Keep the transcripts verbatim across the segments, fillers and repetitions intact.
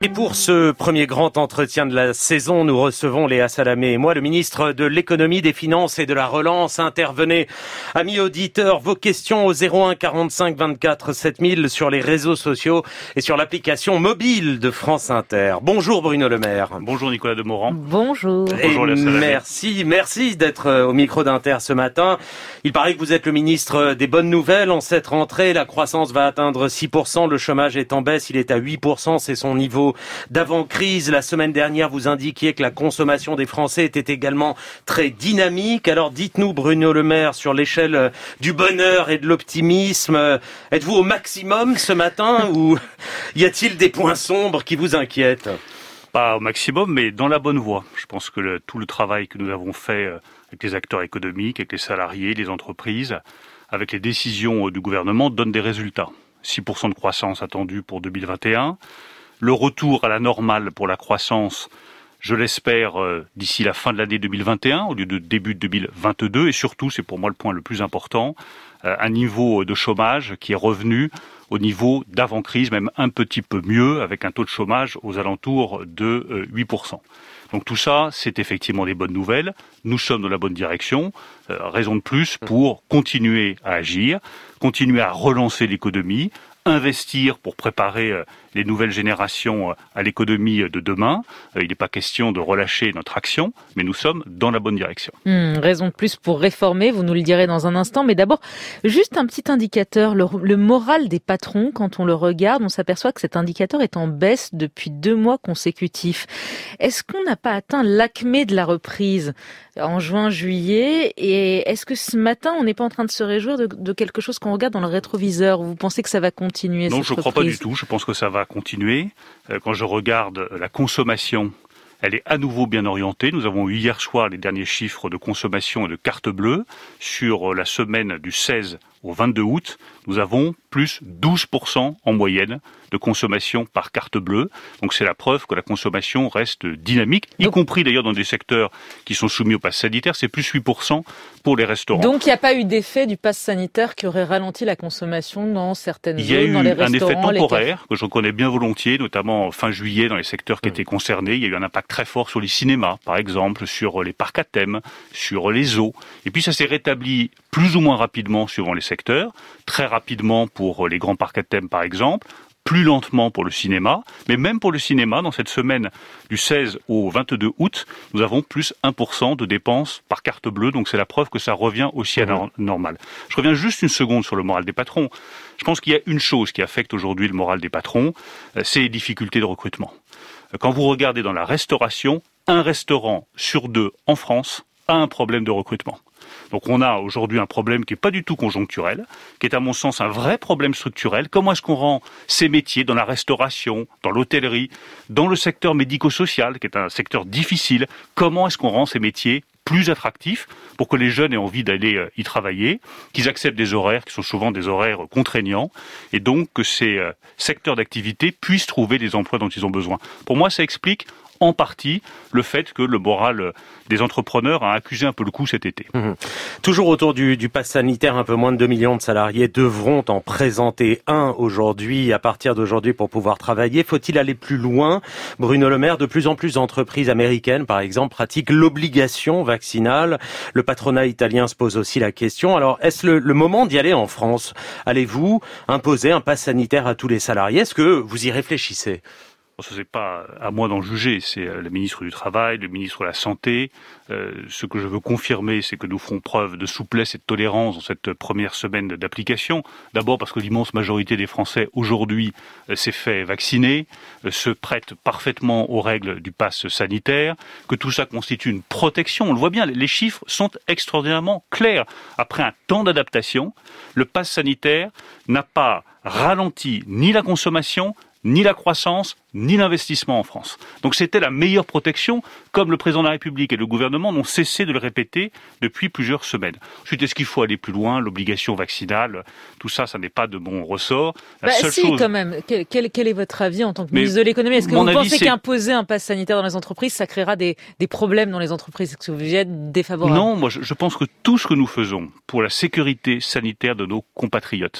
Et pour ce premier grand entretien de la saison, nous recevons Léa Salamé et moi, le ministre de l'économie, des finances et de la relance. Intervenez, amis auditeurs, vos questions au zéro un quarante-cinq vingt-quatre sept mille sur les réseaux sociaux et sur l'application mobile de France Inter. Bonjour Bruno Le Maire. Bonjour Nicolas Demorand. Bonjour. Et Bonjour Léa Salamé. Merci, merci d'être au micro d'Inter ce matin. Il paraît que vous êtes le ministre des bonnes nouvelles. En cette rentrée, la croissance va atteindre six pour cent, le chômage est en baisse, il est à huit pour cent, c'est son niveau d'avant-crise. La semaine dernière, vous indiquiez que la consommation des Français était également très dynamique. Alors dites-nous, Bruno Le Maire, sur l'échelle du bonheur et de l'optimisme, êtes-vous au maximum ce matin ou y a-t-il des points sombres qui vous inquiètent ? Pas au maximum, mais dans la bonne voie. Je pense que le, tout le travail que nous avons fait avec les acteurs économiques, avec les salariés, les entreprises, avec les décisions du gouvernement, donne des résultats. six pour cent de croissance attendue pour deux mille vingt et un. Le retour à la normale pour la croissance, je l'espère, euh, d'ici la fin de l'année deux mille vingt et un, au lieu de début deux mille vingt-deux. Et surtout, c'est pour moi le point le plus important, euh, un niveau de chômage qui est revenu au niveau d'avant-crise, même un petit peu mieux, avec un taux de chômage aux alentours de euh, huit pour cent. Donc tout ça, c'est effectivement des bonnes nouvelles. Nous sommes dans la bonne direction. Euh, raison de plus pour continuer à agir, continuer à relancer l'économie, investir pour préparer les nouvelles générations à l'économie de demain. Il n'est pas question de relâcher notre action, mais nous sommes dans la bonne direction. Mmh, raison de plus pour réformer, vous nous le direz dans un instant. Mais d'abord, juste un petit indicateur, le, le moral des patrons, quand on le regarde, on s'aperçoit que cet indicateur est en baisse depuis deux mois consécutifs. Est-ce qu'on n'a pas atteint l'acmé de la reprise en juin, juillet? Et est-ce que ce matin, on n'est pas en train de se réjouir de, de quelque chose qu'on regarde dans le rétroviseur? Vous pensez que ça va continuer? Non, cette je ne crois reprise? pas du tout. Je pense que ça va continuer. Quand je regarde la consommation, elle est à nouveau bien orientée. Nous avons eu hier soir les derniers chiffres de consommation et de carte bleue. Sur la semaine du seize au vingt-deux août, nous avons plus douze pour cent en moyenne de consommation par carte bleue. Donc c'est la preuve que la consommation reste dynamique, y donc, compris d'ailleurs dans des secteurs qui sont soumis au pass sanitaire. C'est plus huit pour cent pour les restaurants. Donc il n'y a pas eu d'effet du pass sanitaire qui aurait ralenti la consommation dans certaines zones, dans les restaurants? Il y a eu un effet temporaire que je reconnais bien volontiers, notamment fin juillet dans les secteurs qui mmh. étaient concernés. Il y a eu un impact très fort sur les cinémas, par exemple, sur les parcs à thème, sur les zoos. Et puis ça s'est rétabli plus ou moins rapidement suivant les secteurs, très rapidement pour les grands parcs à thème par exemple, plus lentement pour le cinéma, mais même pour le cinéma, dans cette semaine du seize au vingt-deux août, nous avons plus un pour cent de dépenses par carte bleue, donc c'est la preuve que ça revient aussi à la normale. Je reviens juste une seconde sur le moral des patrons. Je pense qu'il y a une chose qui affecte aujourd'hui le moral des patrons, c'est les difficultés de recrutement. Quand vous regardez dans la restauration, un restaurant sur deux en France a un problème de recrutement. Donc on a aujourd'hui un problème qui n'est pas du tout conjoncturel, qui est à mon sens un vrai problème structurel. Comment est-ce qu'on rend ces métiers dans la restauration, dans l'hôtellerie, dans le secteur médico-social, qui est un secteur difficile, comment est-ce qu'on rend ces métiers plus attractifs pour que les jeunes aient envie d'aller y travailler, qu'ils acceptent des horaires qui sont souvent des horaires contraignants, et donc que ces secteurs d'activité puissent trouver les emplois dont ils ont besoin. Pour moi, ça explique en partie le fait que le moral des entrepreneurs a accusé un peu le coup cet été. Mmh. Toujours autour du, du pass sanitaire, un peu moins de deux millions de salariés devront en présenter un aujourd'hui, à partir d'aujourd'hui, pour pouvoir travailler. Faut-il aller plus loin? Bruno Le Maire, de plus en plus d'entreprises américaines, par exemple, pratiquent l'obligation vaccinale. Le patronat italien se pose aussi la question. Alors, est-ce le, le moment d'y aller en France? Allez-vous imposer un pass sanitaire à tous les salariés? Est-ce que vous y réfléchissez? Ce n'est pas à moi d'en juger, c'est le ministre du Travail, le ministre de la Santé. Euh, ce que je veux confirmer, c'est que nous ferons preuve de souplesse et de tolérance dans cette première semaine d'application. D'abord parce que l'immense majorité des Français aujourd'hui euh, s'est fait vacciner, euh, se prête parfaitement aux règles du pass sanitaire, que tout ça constitue une protection. On le voit bien, les chiffres sont extraordinairement clairs. Après un temps d'adaptation, le pass sanitaire n'a pas ralenti ni la consommation, ni la croissance, ni l'investissement en France. Donc c'était la meilleure protection, comme le président de la République et le gouvernement n'ont cessé de le répéter depuis plusieurs semaines. Ensuite, est-ce qu'il faut aller plus loin? L'obligation vaccinale, tout ça, ça n'est pas de mon ressort. La bah seule si, chose... quand même. Quel, quel, quel est votre avis en tant que ministre de l'économie? Est-ce que vous avis, pensez c'est... qu'imposer un pass sanitaire dans les entreprises, ça créera des, des problèmes dans les entreprises? Est-ce que vous êtes défavorable? Non, moi je, je pense que tout ce que nous faisons pour la sécurité sanitaire de nos compatriotes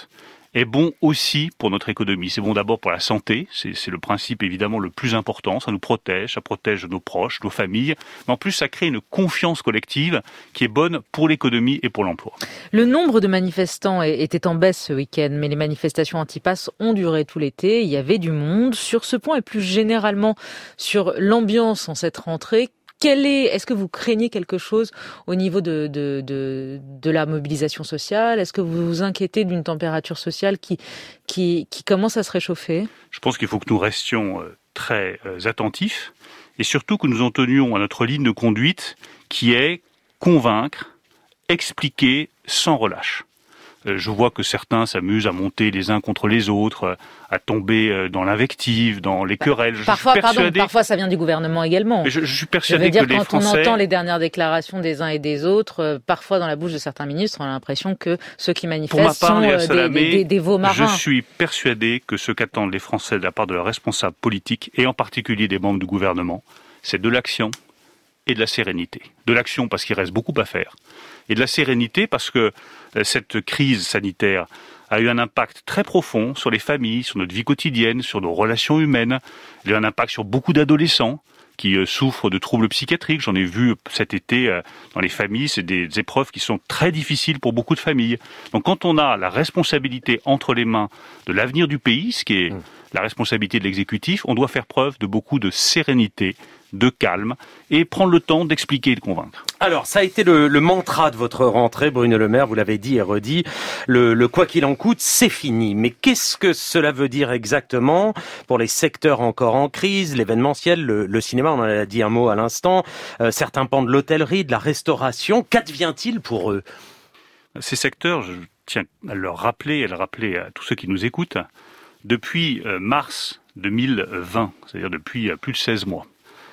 est bon aussi pour notre économie. C'est bon d'abord pour la santé, c'est, c'est le principe évidemment le plus important, ça nous protège, ça protège nos proches, nos familles, mais en plus ça crée une confiance collective qui est bonne pour l'économie et pour l'emploi. Le nombre de manifestants était en baisse ce week-end, mais les manifestations anti-pass ont duré tout l'été, il y avait du monde. Sur ce point et plus généralement sur l'ambiance en cette rentrée, Quel est, est-ce que vous craignez quelque chose au niveau de, de, de, de la mobilisation sociale ? Est-ce que vous vous inquiétez d'une température sociale qui, qui, qui commence à se réchauffer ? Je pense qu'il faut que nous restions très attentifs et surtout que nous en tenions à notre ligne de conduite qui est convaincre, expliquer sans relâche. Je vois que certains s'amusent à monter les uns contre les autres, à tomber dans l'invective, dans les querelles. Je parfois, suis persuadé... pardon, parfois ça vient du gouvernement également. Mais je, je suis persuadé je veux dire, que les quand Français... on entend les dernières déclarations des uns et des autres, euh, parfois dans la bouche de certains ministres, on a l'impression que ceux qui manifestent part, sont euh, Salamé, des, des, des veaux marins. Je suis persuadé que ce qu'attendent les Français de la part de leurs responsables politiques, et en particulier des membres du gouvernement, c'est de l'action et de la sérénité. De l'action parce qu'il reste beaucoup à faire, et de la sérénité parce que cette crise sanitaire a eu un impact très profond sur les familles, sur notre vie quotidienne, sur nos relations humaines. Elle a eu un impact sur beaucoup d'adolescents qui euh, souffrent de troubles psychiatriques. J'en ai vu cet été euh, dans les familles. C'est des épreuves qui sont très difficiles pour beaucoup de familles. Donc quand on a la responsabilité entre les mains de l'avenir du pays, ce qui est mmh. la responsabilité de l'exécutif, on doit faire preuve de beaucoup de sérénité, de calme et prendre le temps d'expliquer et de convaincre. Alors, ça a été le, le mantra de votre rentrée, Bruno Le Maire, vous l'avez dit et redit, le, le quoi qu'il en coûte, c'est fini. Mais qu'est-ce que cela veut dire exactement pour les secteurs encore en crise, l'événementiel, le, le cinéma, on en a dit un mot à l'instant, euh, certains pans de l'hôtellerie, de la restauration, qu'advient-il pour eux ? Ces secteurs, je tiens à leur rappeler et à le rappeler à tous ceux qui nous écoutent, depuis euh, mars deux mille vingt, c'est-à-dire depuis euh, plus de seize mois,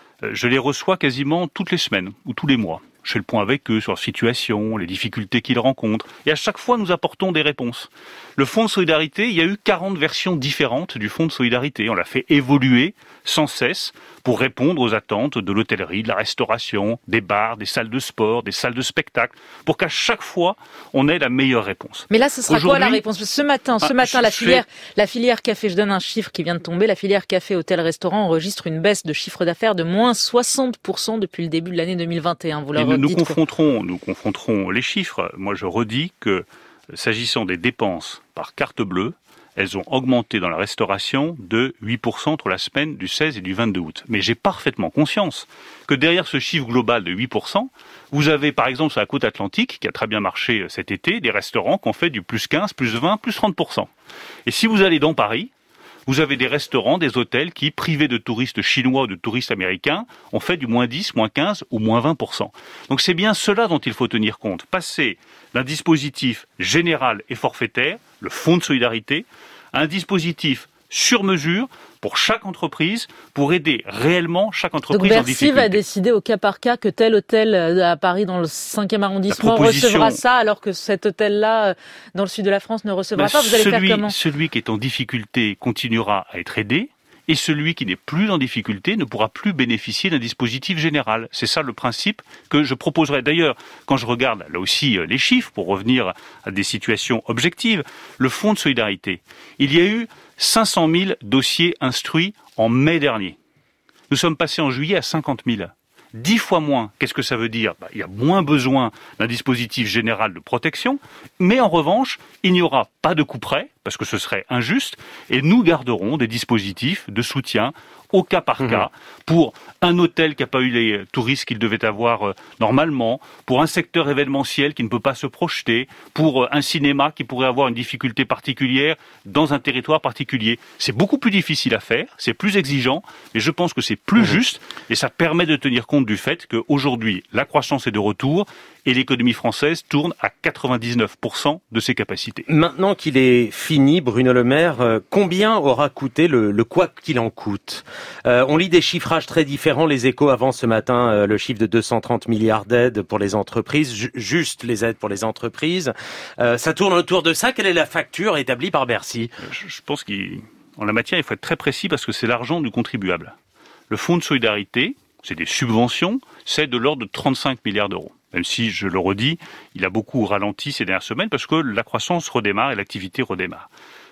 je les reçois quasiment toutes les semaines ou tous les mois. Je fais le point avec eux sur leur situation, les difficultés qu'ils rencontrent. Et à chaque fois, nous apportons des réponses. Le Fonds de solidarité, il y a eu quarante versions différentes du Fonds de solidarité. On l'a fait évoluer sans cesse pour répondre aux attentes de l'hôtellerie, de la restauration, des bars, des salles de sport, des salles de spectacle, pour qu'à chaque fois, on ait la meilleure réponse. Mais là, ce sera quoi la réponse ? Ce matin, ce ah, matin, la filière, fais... la filière café, je donne un chiffre qui vient de tomber, la filière café, hôtel, restaurant enregistre une baisse de chiffre d'affaires de moins soixante pour cent depuis le début de l'année deux mille vingt et un. Vous leur Nous confronterons, nous confronterons les chiffres. Moi, je redis que, s'agissant des dépenses par carte bleue, elles ont augmenté dans la restauration de huit pour cent entre la semaine du seize et du vingt-deux août. Mais j'ai parfaitement conscience que derrière ce chiffre global de huit pour cent, vous avez par exemple sur la côte atlantique, qui a très bien marché cet été, des restaurants qui ont fait du plus quinze, plus vingt, plus trente pour cent. Et si vous allez dans Paris, vous avez des restaurants, des hôtels qui, privés de touristes chinois ou de touristes américains, ont fait du moins dix, moins quinze ou moins vingt pour cent. Donc c'est bien cela dont il faut tenir compte. Passer d'un dispositif général et forfaitaire, le fonds de solidarité, à un dispositif sur mesure pour chaque entreprise, pour aider réellement chaque entreprise en difficulté. Donc Bercy va décider au cas par cas que tel hôtel à Paris dans le cinquième arrondissement recevra ça, alors que cet hôtel-là dans le sud de la France ne recevra ben pas. Vous allez celui, faire comment ? Celui qui est en difficulté continuera à être aidé, et celui qui n'est plus en difficulté ne pourra plus bénéficier d'un dispositif général. C'est ça le principe que je proposerai. D'ailleurs, quand je regarde là aussi les chiffres, pour revenir à des situations objectives, le fonds de solidarité, il y a eu cinq cent mille dossiers instruits en mai dernier. Nous sommes passés en juillet à cinquante mille. Dix fois moins. Qu'est-ce que ça veut dire ? Bah, il y a moins besoin d'un dispositif général de protection, mais en revanche, il n'y aura pas de couperet, parce que ce serait injuste, et nous garderons des dispositifs de soutien au cas par mmh. cas, pour un hôtel qui n'a pas eu les touristes qu'il devait avoir euh, normalement, pour un secteur événementiel qui ne peut pas se projeter, pour euh, un cinéma qui pourrait avoir une difficulté particulière dans un territoire particulier. C'est beaucoup plus difficile à faire, c'est plus exigeant, mais je pense que c'est plus mmh. juste, et ça permet de tenir compte du fait qu'aujourd'hui, la croissance est de retour, et l'économie française tourne à quatre-vingt-dix-neuf pour cent de ses capacités. Maintenant qu'il est fini, Bruno Le Maire, euh, combien aura coûté le, le quoi qu'il en coûte ? euh, On lit des chiffrages très différents. Les Échos avancent ce matin euh, le chiffre de deux cent trente milliards d'aides pour les entreprises, ju- juste les aides pour les entreprises. Euh, ça tourne autour de ça. Quelle est la facture établie par Bercy ? Je, je pense qu'en la matière, il faut être très précis parce que c'est l'argent du contribuable. Le fonds de solidarité, c'est des subventions, c'est de l'ordre de trente-cinq milliards d'euros. Même si, je le redis, il a beaucoup ralenti ces dernières semaines parce que la croissance redémarre et l'activité redémarre.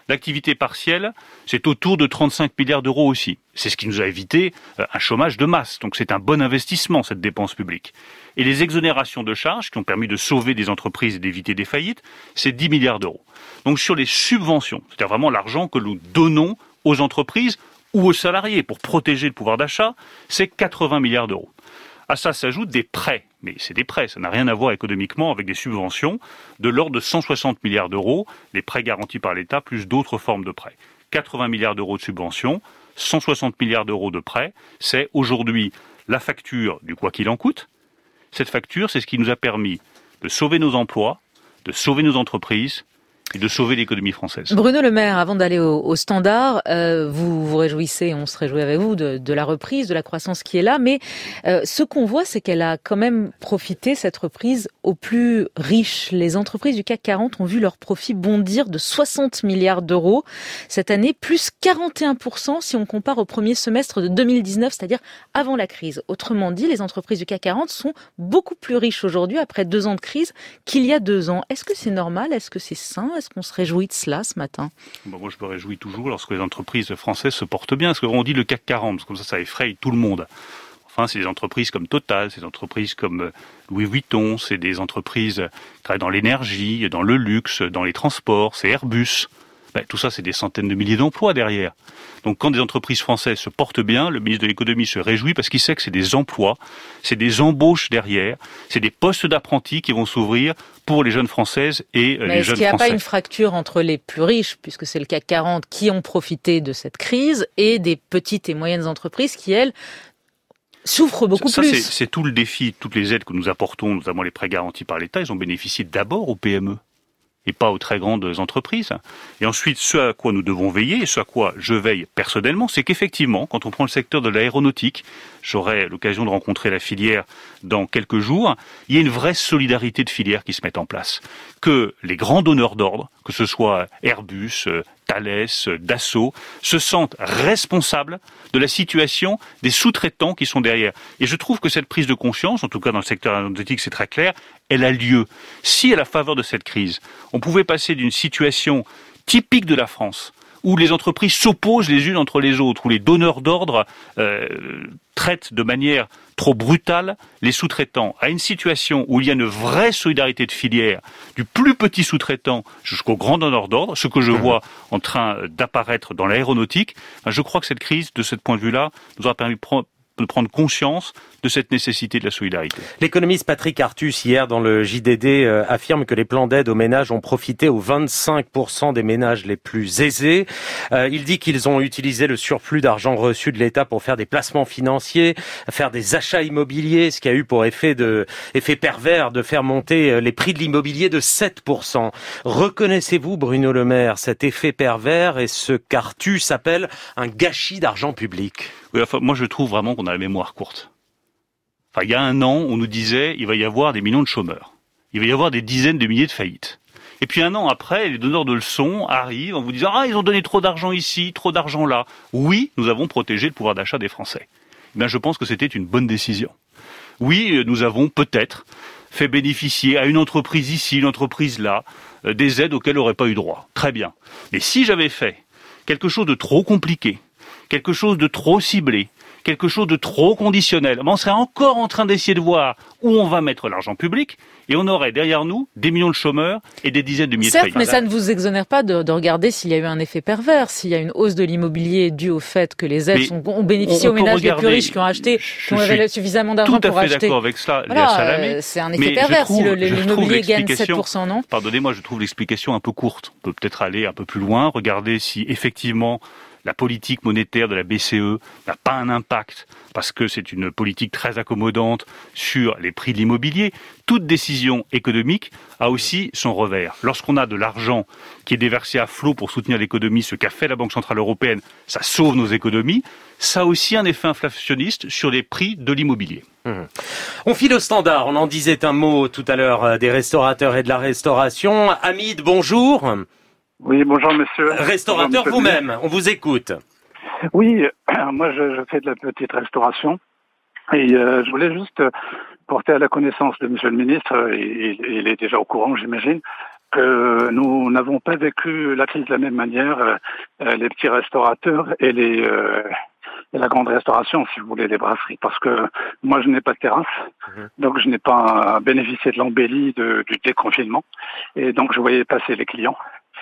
L'activité partielle, c'est autour de trente-cinq milliards d'euros aussi. C'est ce qui nous a évité un chômage de masse. Donc c'est un bon investissement, cette dépense publique. Et les exonérations de charges qui ont permis de sauver des entreprises et d'éviter des faillites, c'est dix milliards d'euros. Donc sur les subventions, c'est-à-dire vraiment l'argent que nous donnons aux entreprises ou aux salariés pour protéger le pouvoir d'achat, c'est quatre-vingts milliards d'euros. À ça s'ajoutent des prêts, mais c'est des prêts, ça n'a rien à voir économiquement avec des subventions, de l'ordre de cent soixante milliards d'euros, les prêts garantis par l'État, plus d'autres formes de prêts. quatre-vingts milliards d'euros de subventions, cent soixante milliards d'euros de prêts, c'est aujourd'hui la facture du quoi qu'il en coûte. Cette facture, c'est ce qui nous a permis de sauver nos emplois, de sauver nos entreprises, et de sauver l'économie française. Bruno Le Maire, avant d'aller au, au standard, euh, vous vous réjouissez, on se réjouit avec vous, de, de la reprise, de la croissance qui est là, mais euh, ce qu'on voit, c'est qu'elle a quand même profité, cette reprise, aux plus riches. Les entreprises du C A C quarante ont vu leur profit bondir de soixante milliards d'euros cette année, plus quarante et un pour cent si on compare au premier semestre de deux mille dix-neuf, c'est-à-dire avant la crise. Autrement dit, les entreprises du C A C quarante sont beaucoup plus riches aujourd'hui, après deux ans de crise, qu'il y a deux ans. Est-ce que c'est normal? Est-ce que c'est sain? Est-ce qu'on se réjouit de cela ce matin? Bon, moi, je me réjouis toujours lorsque les entreprises françaises se portent bien. Parce qu'on dit le C A C quarante, parce que comme ça, ça effraie tout le monde. Enfin, c'est des entreprises comme Total, c'est des entreprises comme Louis Vuitton, c'est des entreprises qui travaillent dans l'énergie, dans le luxe, dans les transports, c'est Airbus. Ben, tout ça, c'est des centaines de milliers d'emplois derrière. Donc quand des entreprises françaises se portent bien, le ministre de l'économie se réjouit parce qu'il sait que c'est des emplois, c'est des embauches derrière, c'est des postes d'apprentis qui vont s'ouvrir pour les jeunes françaises et Mais les jeunes français. est-ce qu'il n'y a pas une fracture entre les plus riches, puisque c'est le C A C quarante, qui ont profité de cette crise, et des petites et moyennes entreprises qui, elles, souffrent beaucoup ça, plus? C'est, c'est tout le défi, toutes les aides que nous apportons, notamment les prêts garantis par l'État, ils ont bénéficié d'abord aux P M E. Et pas aux très grandes entreprises. Et ensuite, ce à quoi nous devons veiller, et ce à quoi je veille personnellement, c'est qu'effectivement, quand on prend le secteur de l'aéronautique, j'aurai l'occasion de rencontrer la filière dans quelques jours, il y a une vraie solidarité de filière qui se met en place. Que les grands donneurs d'ordre, que ce soit Airbus, Thales, Dassault, se sentent responsables de la situation des sous-traitants qui sont derrière. Et je trouve que cette prise de conscience, en tout cas dans le secteur aéronautique, c'est très clair, elle a lieu. Si à la faveur de cette crise, on pouvait passer d'une situation typique de la France, où les entreprises s'opposent les unes entre les autres, où les donneurs d'ordre euh, traitent de manière trop brutale les sous-traitants, à une situation où il y a une vraie solidarité de filière, du plus petit sous-traitant jusqu'au grand donneur d'ordre, ce que je vois en train d'apparaître dans l'aéronautique, je crois que cette crise, de ce point de vue-là, nous aura permis de prendre de prendre conscience de cette nécessité de la solidarité. L'économiste Patrick Artus, hier dans le J D D, euh, affirme que les plans d'aide aux ménages ont profité aux vingt-cinq pour cent des ménages les plus aisés. Euh, il dit qu'ils ont utilisé le surplus d'argent reçu de l'État pour faire des placements financiers, faire des achats immobiliers, ce qui a eu pour effet, de, effet pervers de faire monter les prix de l'immobilier de sept pour cent. Reconnaissez-vous, Bruno Le Maire, cet effet pervers et ce qu'Artus appelle un gâchis d'argent public? Oui, enfin, moi je trouve vraiment qu'on a la mémoire courte. Enfin, il y a un an, on nous disait il va y avoir des millions de chômeurs. Il va y avoir des dizaines de milliers de faillites. Et puis un an après, les donneurs de leçons arrivent en vous disant « Ah, ils ont donné trop d'argent ici, trop d'argent là. » Oui, nous avons protégé le pouvoir d'achat des Français. Eh bien, je pense que c'était une bonne décision. Oui, nous avons peut-être fait bénéficier à une entreprise ici, une entreprise là, des aides auxquelles elle n'aurait pas eu droit. Très bien. Mais si j'avais fait quelque chose de trop compliqué, quelque chose de trop ciblé, quelque chose de trop conditionnel, on serait encore en train d'essayer de voir où on va mettre l'argent public et on aurait derrière nous des millions de chômeurs et des dizaines de milliers Certes, de faillites. Mais ça ne vous exonère pas de, de regarder s'il y a eu un effet pervers, s'il y a une hausse de l'immobilier due au fait que les aides sont, ont bénéficié aux ménages les plus riches qui ont acheté, qui ont révélé suffisamment d'argent pour acheter. Tout à fait d'accord avec cela, voilà, Léa Salamé. Euh, c'est un effet mais pervers trouve, si le, l'immobilier gagne sept pour cent, non? Pardonnez-moi, je trouve l'explication un peu courte. On peut peut-être aller un peu plus loin, regarder si effectivement la politique monétaire de la B C E n'a pas un impact parce que c'est une politique très accommodante sur les prix de l'immobilier. Toute décision économique a aussi son revers. Lorsqu'on a de l'argent qui est déversé à flot pour soutenir l'économie, ce qu'a fait la Banque Centrale Européenne, ça sauve nos économies. Ça a aussi un effet inflationniste sur les prix de l'immobilier. Mmh. On file au standard. On en disait un mot tout à l'heure des restaurateurs et de la restauration. Hamid, bonjour. Oui, bonjour monsieur. Restaurateur bonjour, monsieur vous-même, on vous écoute. Oui, euh, moi je, je fais de la petite restauration et euh, je voulais juste porter à la connaissance de monsieur le ministre, et, et, et il est déjà au courant j'imagine, que nous n'avons pas vécu la crise de la même manière, euh, les petits restaurateurs et les euh, et la grande restauration, si vous voulez, les brasseries. Parce que moi, je n'ai pas de terrasse, mmh. donc je n'ai pas bénéficié de l'embellie de, du déconfinement. Et donc, je voyais passer les clients.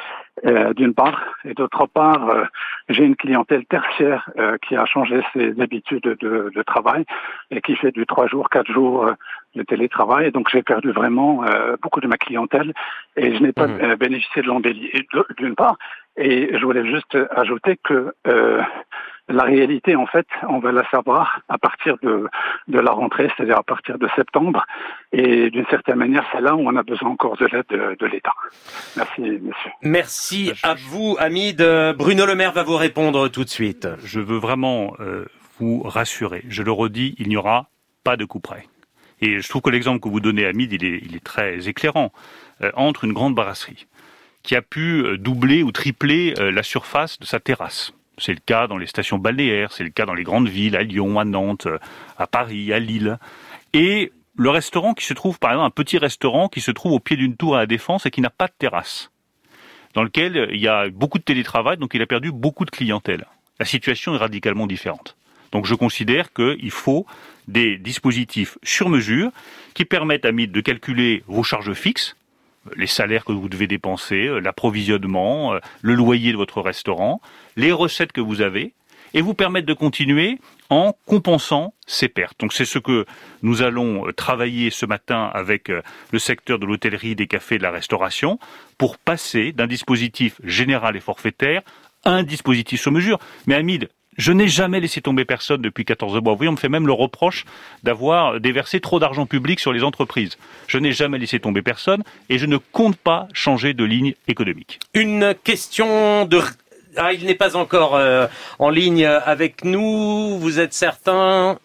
Euh, d'une part, et d'autre part, euh, j'ai une clientèle tertiaire euh, qui a changé ses habitudes de, de travail et qui fait du trois jours, quatre jours euh, de télétravail. Donc j'ai perdu vraiment euh, beaucoup de ma clientèle et je n'ai pas mmh. euh, bénéficié de l'embellie d'une part. Et je voulais juste ajouter que euh, la réalité, en fait, on va la savoir à partir de, de la rentrée, c'est-à-dire à partir de septembre. Et d'une certaine manière, c'est là où on a besoin encore de l'aide de, de l'État. Merci, monsieur. Merci à vous, Hamid. Bruno Le Maire va vous répondre tout de suite. Je veux vraiment euh, vous rassurer. Je le redis, il n'y aura pas de coup près. Et je trouve que l'exemple que vous donnez, Hamid, il est, il est très éclairant. Euh, entre une grande brasserie qui a pu doubler ou tripler euh, la surface de sa terrasse. C'est le cas dans les stations balnéaires, c'est le cas dans les grandes villes, à Lyon, à Nantes, à Paris, à Lille. Et le restaurant qui se trouve, par exemple, un petit restaurant qui se trouve au pied d'une tour à la Défense et qui n'a pas de terrasse, dans lequel il y a beaucoup de télétravail, donc il a perdu beaucoup de clientèle. La situation est radicalement différente. Donc je considère qu'il faut des dispositifs sur mesure qui permettent, Hamid, de calculer vos charges fixes, les salaires que vous devez dépenser, l'approvisionnement, le loyer de votre restaurant, les recettes que vous avez, et vous permettre de continuer en compensant ces pertes. Donc c'est ce que nous allons travailler ce matin avec le secteur de l'hôtellerie, des cafés, de la restauration, pour passer d'un dispositif général et forfaitaire à un dispositif sur mesure. Mais Hamid, je n'ai jamais laissé tomber personne depuis quatorze mois. Vous voyez, on me fait même le reproche d'avoir déversé trop d'argent public sur les entreprises. Je n'ai jamais laissé tomber personne et je ne compte pas changer de ligne économique. Une question de... Ah, il n'est pas encore euh, en ligne avec nous. Vous êtes certain?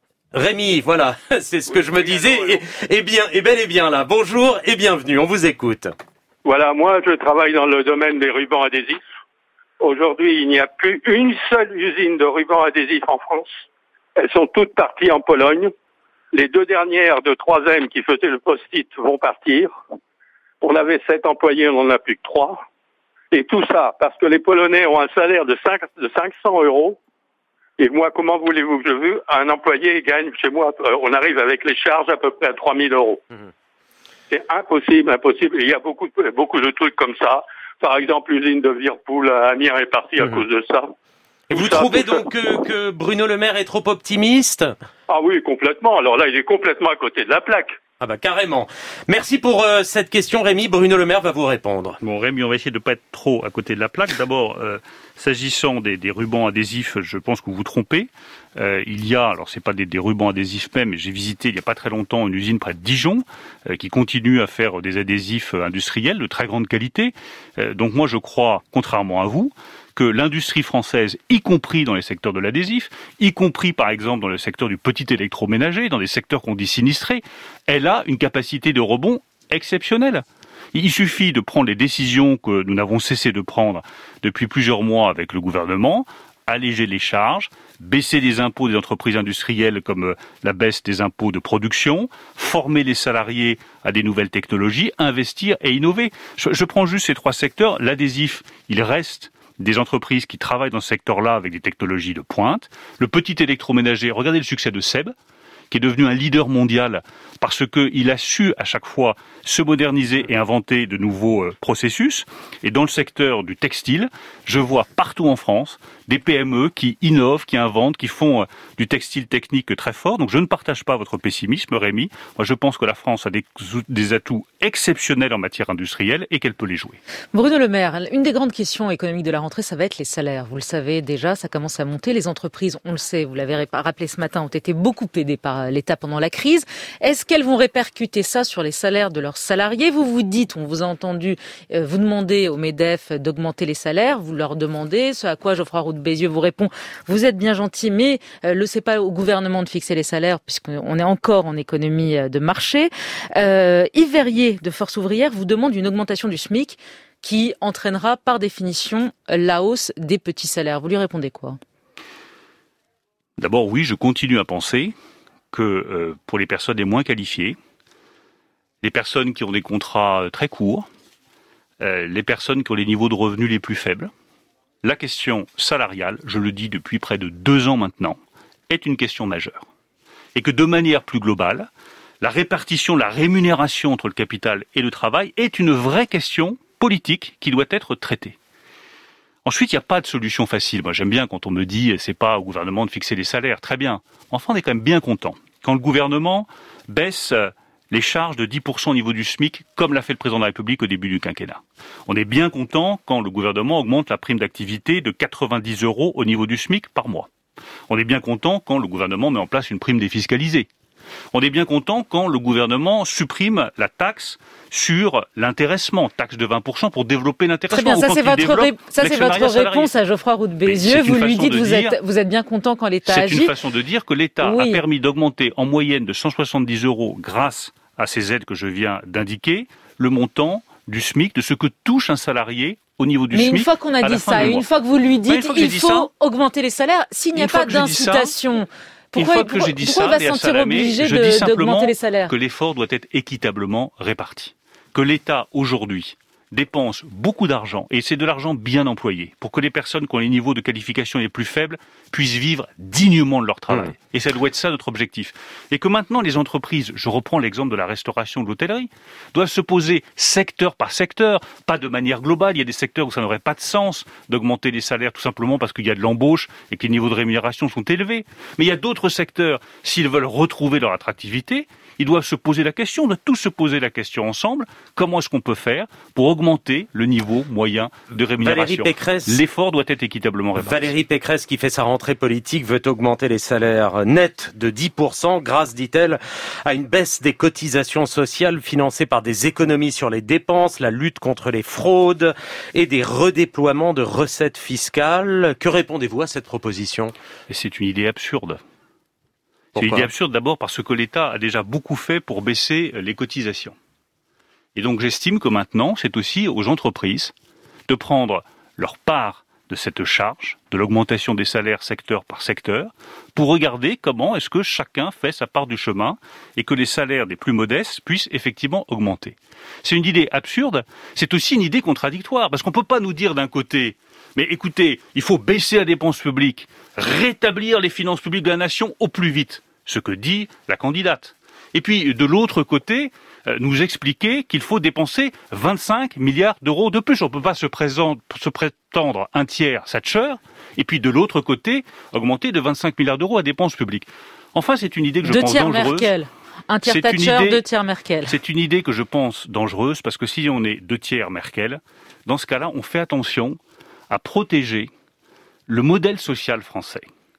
Rémi, voilà, c'est ce que je me disais. Et, et bien, et bel et bien là. Bonjour et bienvenue, on vous écoute. Voilà, moi je travaille dans le domaine des rubans adhésifs. Aujourd'hui, il n'y a plus une seule usine de rubans adhésifs en France. Elles sont toutes parties en Pologne. Les deux dernières de trois M qui faisaient le post-it vont partir. On avait sept employés, on n'en a plus que trois. Et tout ça parce que les Polonais ont un salaire de, cinq, de cinq cents euros. Et moi, comment voulez-vous que je veux un employé gagne chez moi, on arrive avec les charges à peu près à trois mille euros. Mmh. C'est impossible, impossible. Et il y a beaucoup, beaucoup de trucs comme ça. Par exemple, l'usine de Whirlpool à Amiens est partie à mmh. cause de ça. Et vous ça, trouvez donc que, que Bruno Le Maire est trop optimiste? Ah oui, complètement. Alors là, il est complètement à côté de la plaque. Ah bah carrément. Merci pour euh, cette question, Rémi. Bruno Le Maire va vous répondre. Bon, Rémi, on va essayer de ne pas être trop à côté de la plaque. D'abord, euh, s'agissant des, des rubans adhésifs, je pense que vous vous trompez. Euh, il y a, alors c'est pas des, des rubans adhésifs même, mais j'ai visité il n'y a pas très longtemps une usine près de Dijon euh, qui continue à faire des adhésifs industriels de très grande qualité. Euh, donc moi, je crois, contrairement à vous, que l'industrie française, y compris dans les secteurs de l'adhésif, y compris par exemple dans le secteur du petit électroménager, dans des secteurs qu'on dit sinistrés, elle a une capacité de rebond exceptionnelle. Il suffit de prendre les décisions que nous n'avons cessé de prendre depuis plusieurs mois avec le gouvernement, alléger les charges, baisser les impôts des entreprises industrielles comme la baisse des impôts de production, former les salariés à des nouvelles technologies, investir et innover. Je, je prends juste ces trois secteurs. L'adhésif, il reste des entreprises qui travaillent dans ce secteur-là avec des technologies de pointe. Le petit électroménager, regardez le succès de Seb, qui est devenu un leader mondial parce qu'il a su à chaque fois se moderniser et inventer de nouveaux processus. Et dans le secteur du textile, je vois partout en France des P M E qui innovent, qui inventent, qui font du textile technique très fort. Donc je ne partage pas votre pessimisme, Rémi. Moi, je pense que la France a des, des atouts exceptionnels en matière industrielle et qu'elle peut les jouer. Bruno Le Maire, une des grandes questions économiques de la rentrée, ça va être les salaires. Vous le savez déjà, ça commence à monter. Les entreprises, on le sait, vous l'avez rappelé ce matin, ont été beaucoup aidées par l'État pendant la crise. Est-ce qu'elles vont répercuter ça sur les salaires de leurs salariés? Vous vous dites, on vous a entendu, euh, vous demandez au MEDEF d'augmenter les salaires, vous leur demandez, ce à quoi Geoffroy Roux de Bézieux vous répond, vous êtes bien gentil, mais euh, le c'est pas au gouvernement de fixer les salaires, puisqu'on est encore en économie de marché. Euh, Yves Verrier de Force Ouvrière vous demande une augmentation du SMIC qui entraînera par définition la hausse des petits salaires. Vous lui répondez quoi? D'abord, oui, je continue à penser que euh, pour les personnes les moins qualifiées, les personnes qui ont des contrats très courts, euh, les personnes qui ont les niveaux de revenus les plus faibles. La question salariale, je le dis depuis près de deux ans maintenant, est une question majeure. Et que de manière plus globale, la répartition, la rémunération entre le capital et le travail est une vraie question politique qui doit être traitée. Ensuite, il n'y a pas de solution facile. Moi, j'aime bien quand on me dit c'est pas au gouvernement de fixer les salaires. Très bien. Enfin, on est quand même bien content quand le gouvernement baisse les charges de dix pour cent au niveau du SMIC, comme l'a fait le président de la République au début du quinquennat. On est bien content quand le gouvernement augmente la prime d'activité de quatre-vingt-dix euros au niveau du SMIC par mois. On est bien content quand le gouvernement met en place une prime défiscalisée. On est bien content quand le gouvernement supprime la taxe sur l'intéressement, taxe de vingt pour cent pour développer l'intéressement. Très bien, ça c'est votre, ré... ça, c'est votre réponse à Geoffroy Roux de Bézieux. Vous lui dites que vous, dire... êtes... vous êtes bien content quand l'État agit. C'est une façon de dire que l'État oui. a permis d'augmenter en moyenne de cent soixante-dix euros grâce à ces aides que je viens d'indiquer, le montant du SMIC, de ce que touche un salarié au niveau du Mais SMIC. Mais une fois qu'on a dit ça, une fois que vous lui dites qu'il faut ça, augmenter les salaires, s'il n'y a pas d'incitation... Pourquoi, Une fois que pourquoi, j'ai dit pourquoi ça, il va se sentir obligé je de, dis simplement les salaires que l'effort doit être équitablement réparti. Que l'État, aujourd'hui, dépense beaucoup d'argent, et c'est de l'argent bien employé, pour que les personnes qui ont les niveaux de qualification les plus faibles puissent vivre dignement de leur travail. Mmh. Et ça doit être ça notre objectif. Et que maintenant les entreprises, je reprends l'exemple de la restauration, de l'hôtellerie, doivent se poser secteur par secteur, pas de manière globale. Il y a des secteurs où ça n'aurait pas de sens d'augmenter les salaires tout simplement parce qu'il y a de l'embauche et que les niveaux de rémunération sont élevés. Mais il y a d'autres secteurs, s'ils veulent retrouver leur attractivité, ils doivent se poser la question, on doit tous se poser la question ensemble, comment est-ce qu'on peut faire pour augmenter le niveau moyen de rémunération. L'effort doit être équitablement réparti. Valérie Pécresse, qui fait sa rentrée politique, veut augmenter les salaires nets de dix pour cent grâce, dit-elle, à une baisse des cotisations sociales financées par des économies sur les dépenses, la lutte contre les fraudes et des redéploiements de recettes fiscales. Que répondez-vous à cette proposition ? Et c'est une idée absurde. C'est une idée absurde d'abord parce que l'État a déjà beaucoup fait pour baisser les cotisations. Et donc j'estime que maintenant, c'est aussi aux entreprises de prendre leur part de cette charge, de l'augmentation des salaires secteur par secteur, pour regarder comment est-ce que chacun fait sa part du chemin et que les salaires des plus modestes puissent effectivement augmenter. C'est une idée absurde, c'est aussi une idée contradictoire, parce qu'on ne peut pas nous dire d'un côté mais écoutez, il faut baisser la dépense publique, rétablir les finances publiques de la nation au plus vite, ce que dit la candidate. Et puis, de l'autre côté, euh, nous expliquer qu'il faut dépenser vingt-cinq milliards d'euros de plus. On ne peut pas se, présent, se prétendre un tiers Thatcher, et puis de l'autre côté, augmenter de vingt-cinq milliards d'euros la dépense publique. Enfin, c'est une idée que je deux pense tiers dangereuse. Merkel. Un tiers c'est Thatcher, idée, deux tiers Merkel. C'est une idée que je pense dangereuse, parce que si on est deux tiers Merkel, dans ce cas-là, on fait attention à protéger le modèle social français.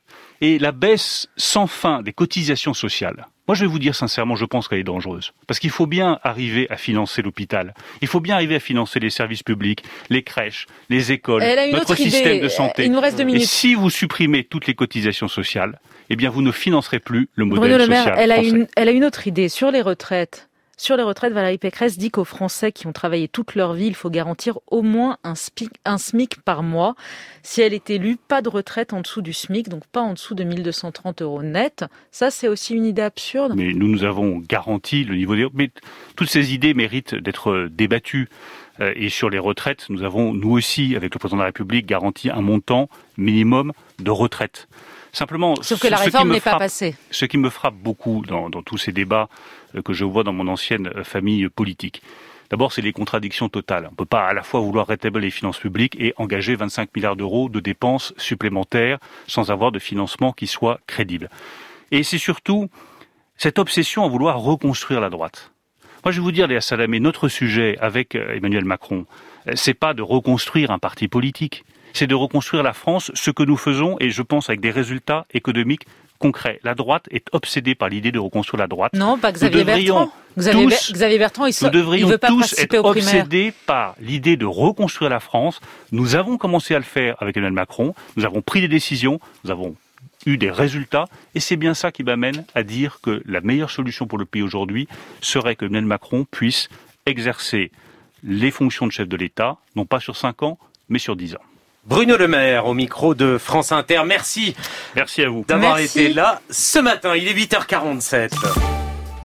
Et la baisse sans fin des cotisations sociales, moi je vais vous dire sincèrement, je pense qu'elle est dangereuse. Parce qu'il faut bien arriver à financer l'hôpital, il faut bien arriver à financer les services publics, les crèches, les écoles, notre système idée. de santé. Il nous reste deux minutes. Et si vous supprimez toutes les cotisations sociales, eh bien vous ne financerez plus le modèle Bruno Le Maire, social elle a français. Une, elle a une autre idée sur les retraites. Sur les retraites, Valérie Pécresse dit qu'aux Français qui ont travaillé toute leur vie, il faut garantir au moins un SMIC, un SMIC par mois. Si elle est élue, pas de retraite en dessous du SMIC, donc pas en dessous de mille deux cent trente euros net. Ça, c'est aussi une idée absurde. Mais nous, nous avons garanti le niveau des... Mais toutes ces idées méritent d'être débattues. Et sur les retraites, nous avons, nous aussi, avec le président de la République, garanti un montant minimum de retraite. Simplement, Sauf que la réforme n'est pas passée. Ce qui me frappe beaucoup dans, dans tous ces débats que je vois dans mon ancienne famille politique, d'abord, c'est les contradictions totales. On ne peut pas à la fois vouloir rétablir les finances publiques et engager vingt-cinq milliards d'euros de dépenses supplémentaires sans avoir de financement qui soit crédible. Et c'est surtout cette obsession à vouloir reconstruire la droite. Moi, je vais vous dire, Léa Salamé, notre sujet avec Emmanuel Macron, c'est pas de reconstruire un parti politique. C'est de reconstruire la France, ce que nous faisons, et je pense avec des résultats économiques concrets. La droite est obsédée par l'idée de reconstruire la droite. Non, pas Xavier Bertrand. Xavier, tous, Xavier Bertrand, il, so, nous devrions il veut pas tous participer être aux primaires. obsédés par l'idée de reconstruire la France. Nous avons commencé à le faire avec Emmanuel Macron. Nous avons pris des décisions. Nous avons eu des résultats. Et c'est bien ça qui m'amène à dire que la meilleure solution pour le pays aujourd'hui serait que Emmanuel Macron puisse exercer les fonctions de chef de l'État, non pas sur cinq ans, mais sur dix ans. Bruno Le Maire au micro de France Inter. Merci. Merci à vous. D'avoir Merci. été là ce matin. Il est huit heures quarante-sept.